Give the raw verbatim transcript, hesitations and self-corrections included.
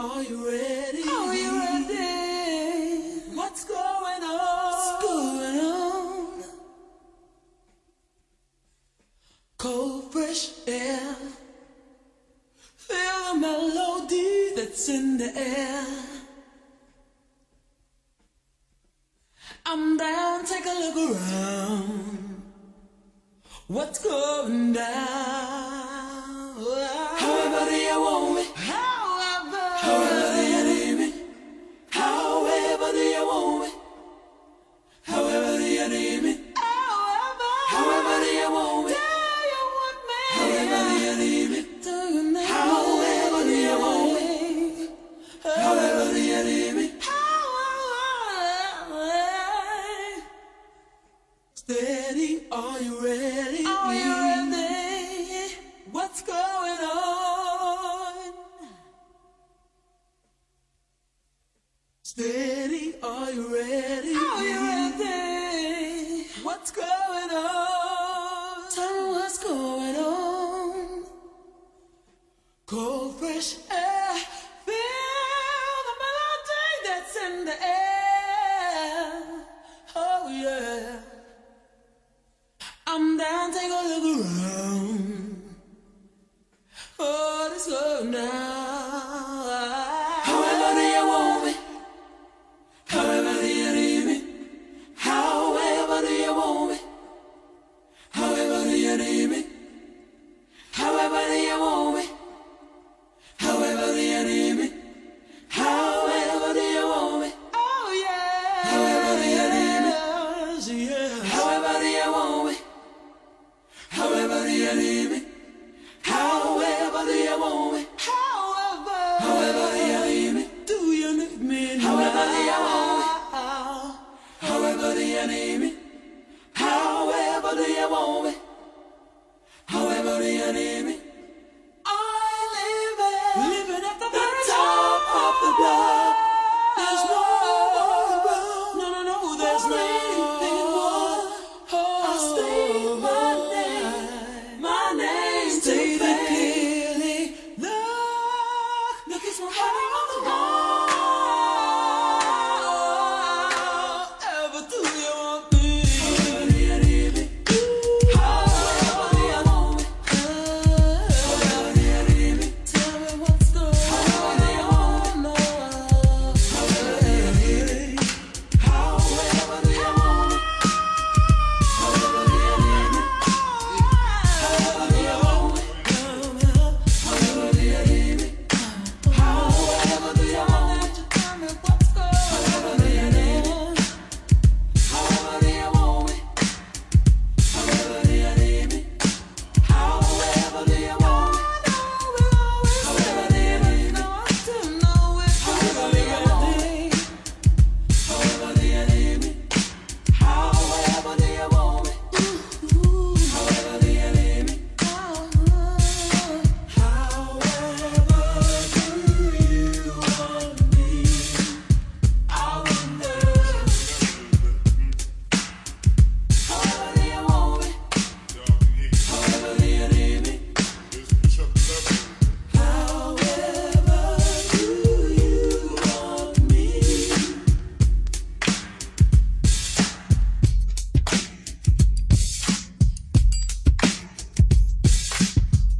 are you ready? Are you ready? What's going on? What's going on? Cold, fresh air. Feel the melody that's in the air. I'm down, take a look around. What's going down? However do you want me? However, However do you need me? However do you want me? However do you need me? however, However do you want me? do you want me? However do you need me? Do you need me? However do you want me? However do you need me? Steady, are you ready? Are you ready? What's going on? Steady, are you ready? Are you ready? What's going on? Tell me what's going on. Cold, fresh air. Feel the melody that's in the air. Oh yeah. I'm down, take a look around. Oh, let's go now. However do you want me? However do you need me? However do you want me? However do you need me?